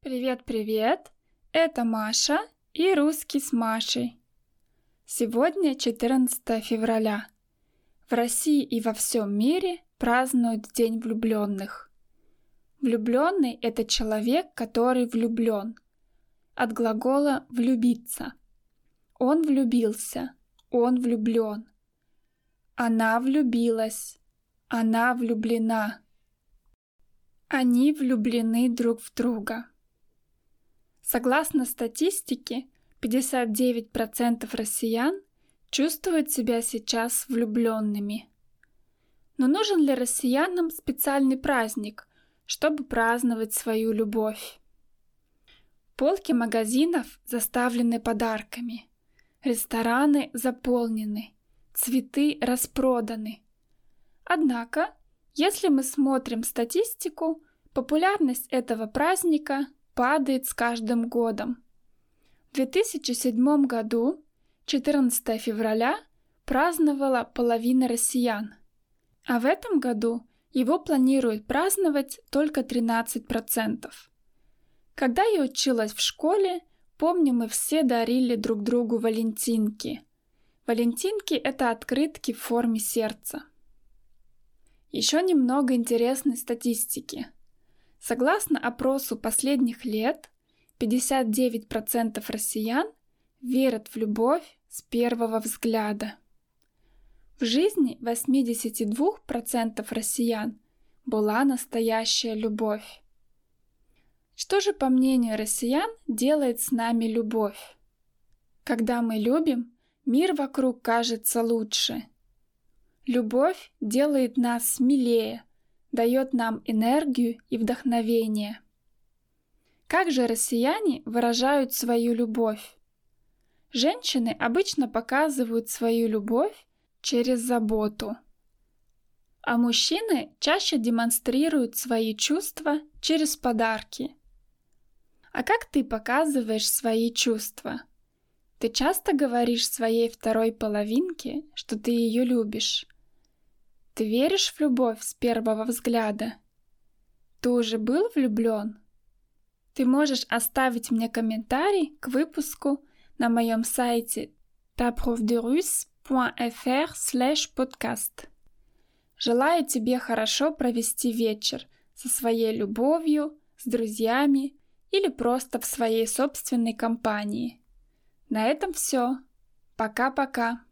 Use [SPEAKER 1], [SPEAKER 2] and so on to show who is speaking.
[SPEAKER 1] Привет-привет! Это Маша и «Русский с Машей». Сегодня 14 февраля. В России и во всем мире празднуют День влюбленных. Влюбленный – это человек, который влюблен. От глагола «влюбиться». Он влюбился, он влюблен. Она влюбилась, она влюблена. Они влюблены друг в друга. Согласно статистике, 59% россиян чувствуют себя сейчас влюбленными. Но нужен ли россиянам специальный праздник, чтобы праздновать свою любовь? Полки магазинов заставлены подарками, рестораны заполнены, цветы распроданы. Однако, если мы смотрим статистику, популярность этого праздника падает с каждым годом. В 2007 году, 14 февраля, праздновала половина россиян, а в этом году его планируют праздновать только 13%. Когда я училась в школе, помню, мы все дарили друг другу валентинки. Валентинки – это открытки в форме сердца. Еще немного интересной статистики. Согласно опросу последних лет, 59% россиян верят в любовь с первого взгляда. В жизни 82% россиян была настоящая любовь. Что же, по мнению россиян, делает с нами любовь? Когда мы любим, мир вокруг кажется лучше. Любовь делает нас смелее, дает нам энергию и вдохновение. Как же россияне выражают свою любовь? Женщины обычно показывают свою любовь через заботу, а мужчины чаще демонстрируют свои чувства через подарки. А как ты показываешь свои чувства? Ты часто говоришь своей второй половинке, что ты ее любишь? Ты веришь в любовь с первого взгляда? Ты уже был влюблен? Ты можешь оставить мне комментарий к выпуску на моем сайте taprofderusse.fr/podcast. Желаю тебе хорошо провести вечер со своей любовью, с друзьями или просто в своей собственной компании. На этом все. Пока-пока.